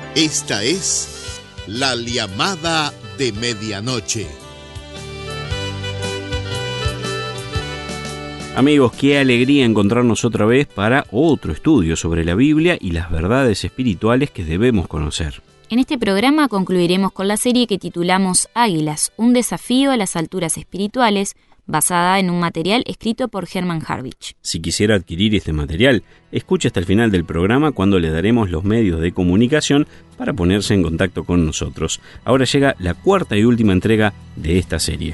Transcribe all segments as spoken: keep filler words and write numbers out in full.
Esta es la llamada de medianoche. Amigos, qué alegría encontrarnos otra vez para otro estudio sobre la Biblia y las verdades espirituales que debemos conocer. En este programa concluiremos con la serie que titulamos Águilas, un desafío a las alturas espirituales, basada en un material escrito por Herman Harwich. Si quisiera adquirir este material, escuche hasta el final del programa cuando le daremos los medios de comunicación para ponerse en contacto con nosotros. Ahora llega la cuarta y última entrega de esta serie.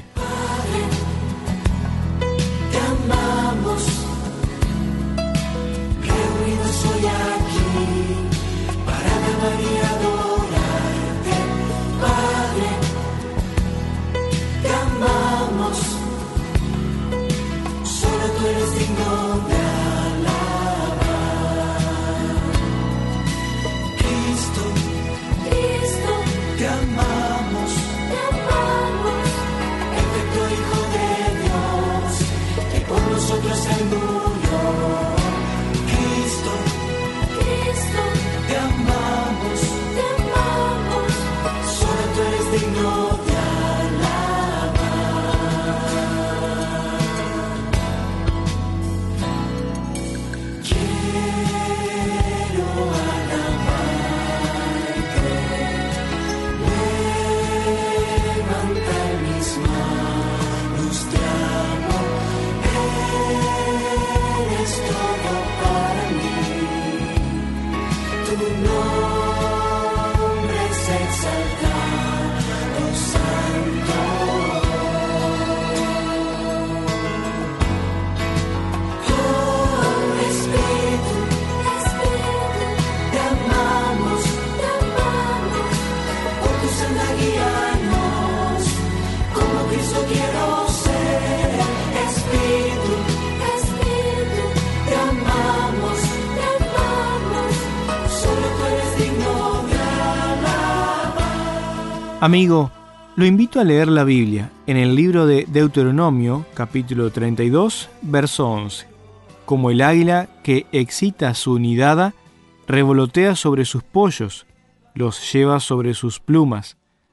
Amigo, lo invito a leer la Biblia en el libro de Deuteronomio, capítulo treinta y dos, verso once. Como el águila que excita su nidada, revolotea sobre sus pollos, los lleva sobre sus plumas.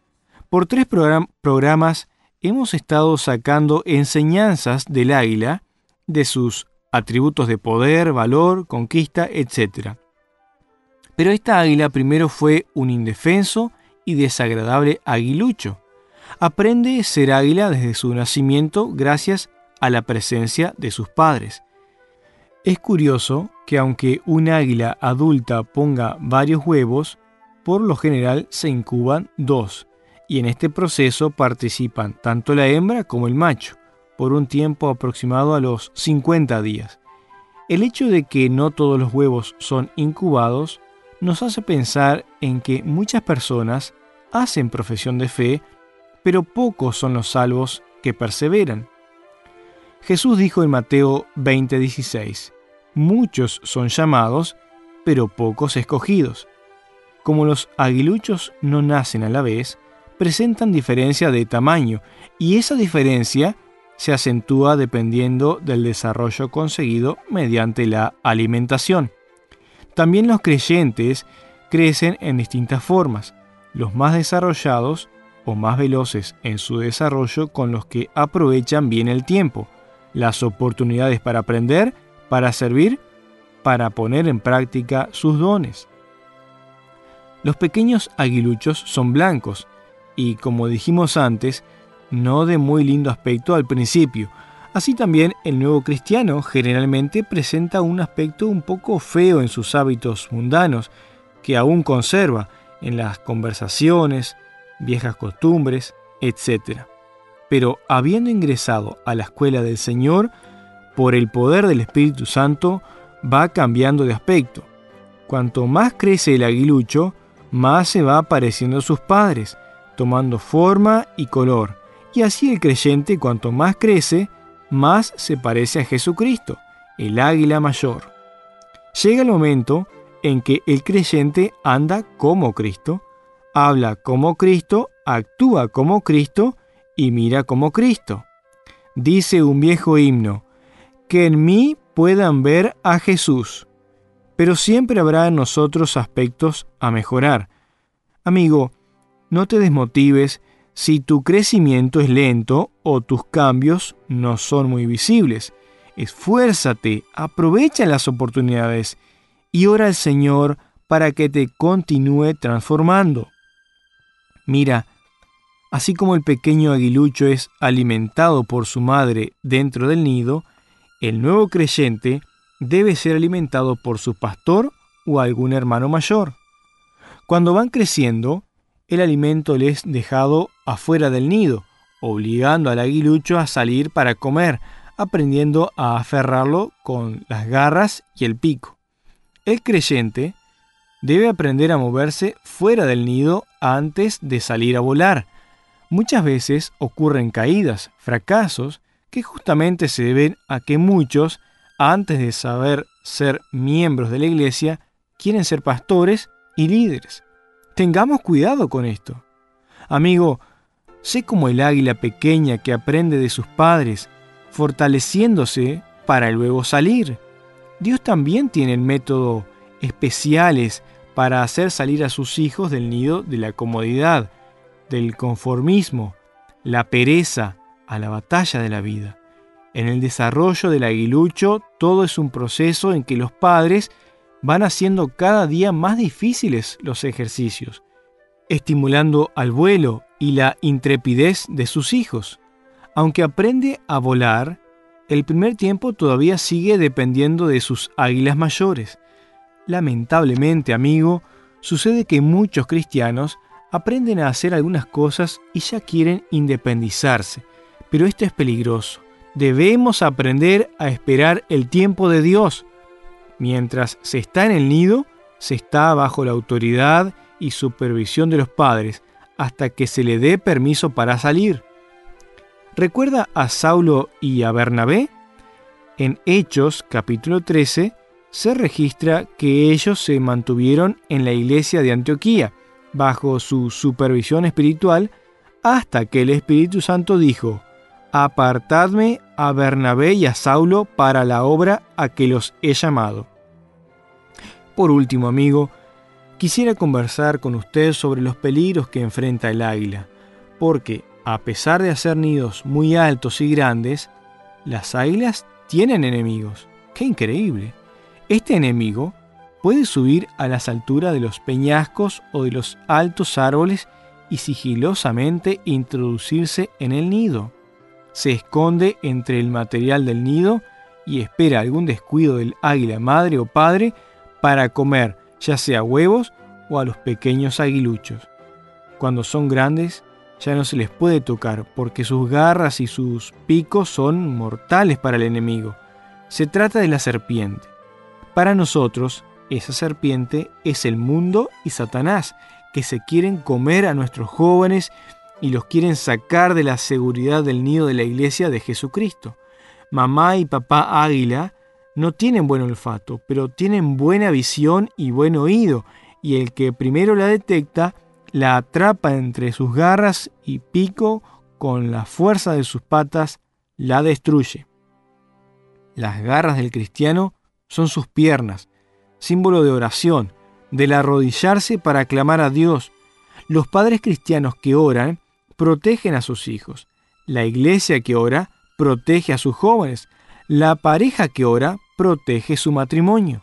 Por tres program- programas hemos estado sacando enseñanzas del águila, de sus atributos de poder, valor, conquista, etcétera. Pero esta águila primero fue un indefenso y desagradable aguilucho. Aprende a ser águila desde su nacimiento gracias a la presencia de sus padres. Es curioso que aunque un águila adulta ponga varios huevos, por lo general se incuban dos, y en este proceso participan tanto la hembra como el macho, por un tiempo aproximado a los cincuenta días. El hecho de que no todos los huevos son incubados nos hace pensar en que muchas personas hacen profesión de fe, pero pocos son los salvos que perseveran. Jesús dijo en Mateo veinte dieciséis, muchos son llamados, pero pocos escogidos. Como los aguiluchos no nacen a la vez, presentan diferencia de tamaño, y esa diferencia se acentúa dependiendo del desarrollo conseguido mediante la alimentación. También los creyentes crecen en distintas formas, los más desarrollados o más veloces en su desarrollo con los que aprovechan bien el tiempo, las oportunidades para aprender, para servir, para poner en práctica sus dones. Los pequeños aguiluchos son blancos y, como dijimos antes, no de muy lindo aspecto al principio. Así también el nuevo cristiano generalmente presenta un aspecto un poco feo en sus hábitos mundanos, que aún conserva en las conversaciones, viejas costumbres, etcétera. Pero habiendo ingresado a la escuela del Señor, por el poder del Espíritu Santo, va cambiando de aspecto. Cuanto más crece el aguilucho, más se va pareciendo a sus padres, tomando forma y color. Y así el creyente, cuanto más crece, más se parece a Jesucristo, el águila mayor. Llega el momento en que el creyente anda como Cristo, habla como Cristo, actúa como Cristo y mira como Cristo. Dice un viejo himno, que en mí puedan ver a Jesús, pero siempre habrá en nosotros aspectos a mejorar. Amigo, no te desmotives si tu crecimiento es lento o tus cambios no son muy visibles. Esfuérzate, aprovecha las oportunidades y ora al Señor para que te continúe transformando. Mira, así como el pequeño aguilucho es alimentado por su madre dentro del nido, el nuevo creyente debe ser alimentado por su pastor o algún hermano mayor. Cuando van creciendo, el alimento les es dejado afuera del nido, obligando al aguilucho a salir para comer, aprendiendo a aferrarlo con las garras y el pico. El creyente debe aprender a moverse fuera del nido antes de salir a volar. Muchas veces ocurren caídas, fracasos, que justamente se deben a que muchos, antes de saber ser miembros de la iglesia, quieren ser pastores y líderes. Tengamos cuidado con esto. Amigo, sé como el águila pequeña que aprende de sus padres, fortaleciéndose para luego salir. Dios también tiene métodos especiales para hacer salir a sus hijos del nido de la comodidad, del conformismo, la pereza, a la batalla de la vida. En el desarrollo del aguilucho, todo es un proceso en que los padres van haciendo cada día más difíciles los ejercicios, estimulando al vuelo y la intrepidez de sus hijos. Aunque aprende a volar, el primer tiempo todavía sigue dependiendo de sus águilas mayores. Lamentablemente, amigo, sucede que muchos cristianos aprenden a hacer algunas cosas y ya quieren independizarse, pero esto es peligroso. Debemos aprender a esperar el tiempo de Dios. Mientras se está en el nido, se está bajo la autoridad y supervisión de los padres hasta que se le dé permiso para salir. ¿Recuerda a Saulo y a Bernabé? En Hechos capítulo trece se registra que ellos se mantuvieron en la iglesia de Antioquía bajo su supervisión espiritual hasta que el Espíritu Santo dijo: «Apartadme a Bernabé y a Saulo para la obra a que los he llamado». Por último, amigo, quisiera conversar con usted sobre los peligros que enfrenta el águila, porque a pesar de hacer nidos muy altos y grandes, las águilas tienen enemigos. ¡Qué increíble! Este enemigo puede subir a las alturas de los peñascos o de los altos árboles y sigilosamente introducirse en el nido. Se esconde entre el material del nido y espera algún descuido del águila madre o padre para comer ya sea huevos o a los pequeños aguiluchos. Cuando son grandes, ya no se les puede tocar porque sus garras y sus picos son mortales para el enemigo. Se trata de la serpiente. Para nosotros, esa serpiente es el mundo y Satanás, que se quieren comer a nuestros jóvenes y los quieren sacar de la seguridad del nido de la iglesia de Jesucristo. Mamá y papá águila no tienen buen olfato, pero tienen buena visión y buen oído, y el que primero la detecta, la atrapa entre sus garras y pico, con la fuerza de sus patas, la destruye. Las garras del cristiano son sus piernas, símbolo de oración, del arrodillarse para clamar a Dios. Los padres cristianos que oran protegen a sus hijos. La iglesia que ora protege a sus jóvenes. La pareja que ora protege su matrimonio.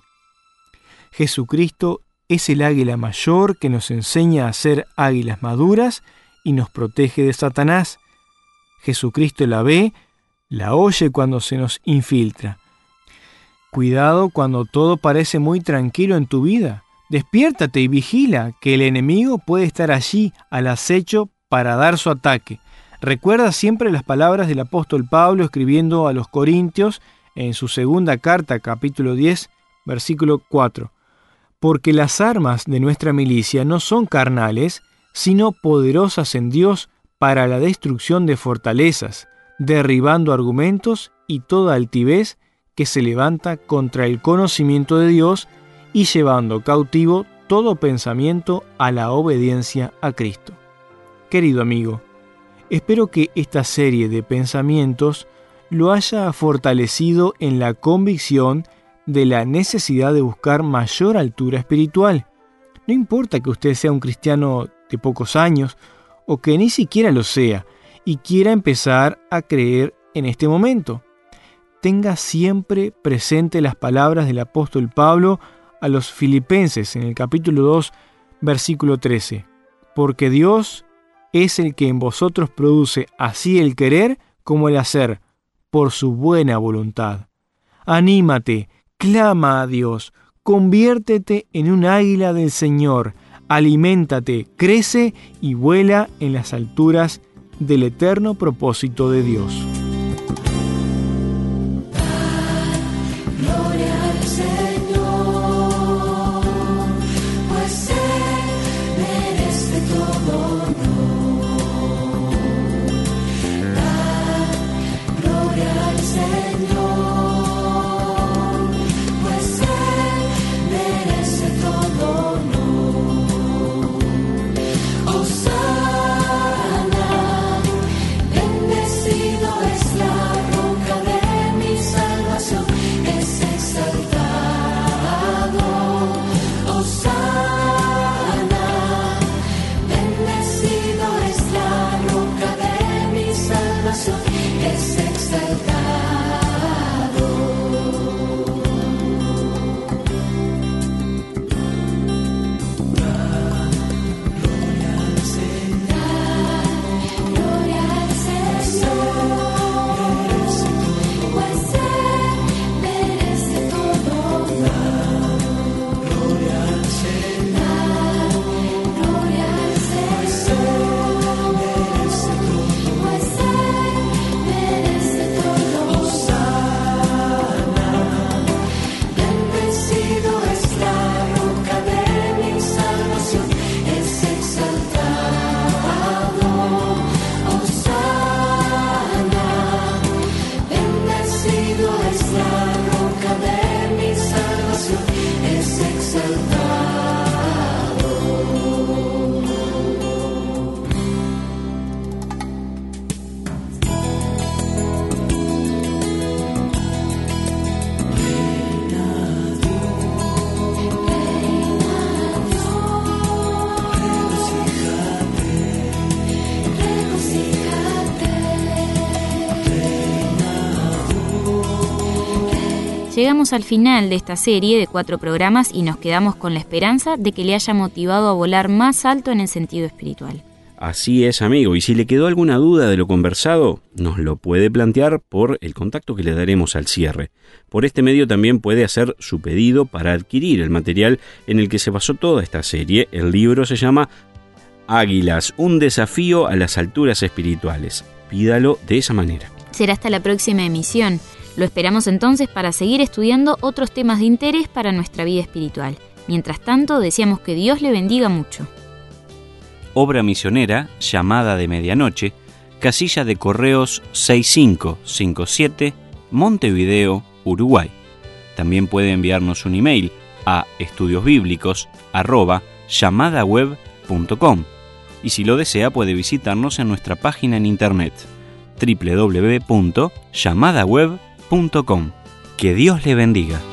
Jesucristo es el águila mayor que nos enseña a ser águilas maduras y nos protege de Satanás. Jesucristo la ve, la oye cuando se nos infiltra. Cuidado cuando todo parece muy tranquilo en tu vida. Despiértate y vigila que el enemigo puede estar allí al acecho para dar su ataque. Recuerda siempre las palabras del apóstol Pablo escribiendo a los Corintios en su segunda carta, capítulo diez, versículo cuatro. Porque las armas de nuestra milicia no son carnales, sino poderosas en Dios para la destrucción de fortalezas, derribando argumentos y toda altivez que se levanta contra el conocimiento de Dios y llevando cautivo todo pensamiento a la obediencia a Cristo. Querido amigo, espero que esta serie de pensamientos lo haya fortalecido en la convicción de la necesidad de buscar mayor altura espiritual. No importa que usted sea un cristiano de pocos años o que ni siquiera lo sea y quiera empezar a creer en este momento. Tenga siempre presente las palabras del apóstol Pablo a los Filipenses en el capítulo dos, versículo trece. Porque Dios es el que en vosotros produce así el querer como el hacer, por su buena voluntad. Anímate, clama a Dios, conviértete en un águila del Señor, aliméntate, crece y vuela en las alturas del eterno propósito de Dios. Llegamos al final de esta serie de cuatro programas y nos quedamos con la esperanza de que le haya motivado a volar más alto en el sentido espiritual. Así es, amigo, y si le quedó alguna duda de lo conversado, nos lo puede plantear por el contacto que le daremos al cierre. Por este medio también puede hacer su pedido para adquirir el material en el que se basó toda esta serie. El libro se llama Águilas, un desafío a las alturas espirituales. Pídalo de esa manera. Será hasta la próxima emisión. Lo esperamos entonces para seguir estudiando otros temas de interés para nuestra vida espiritual. Mientras tanto, deseamos que Dios le bendiga mucho. Obra misionera, Llamada de Medianoche, casilla de correos seis cinco cinco siete, Montevideo, Uruguay. También puede enviarnos un email a estudiosbíblicos arroba llamadaweb punto com y si lo desea puede visitarnos en nuestra página en internet doble u doble u doble u punto llamadaweb punto com. Que Dios le bendiga.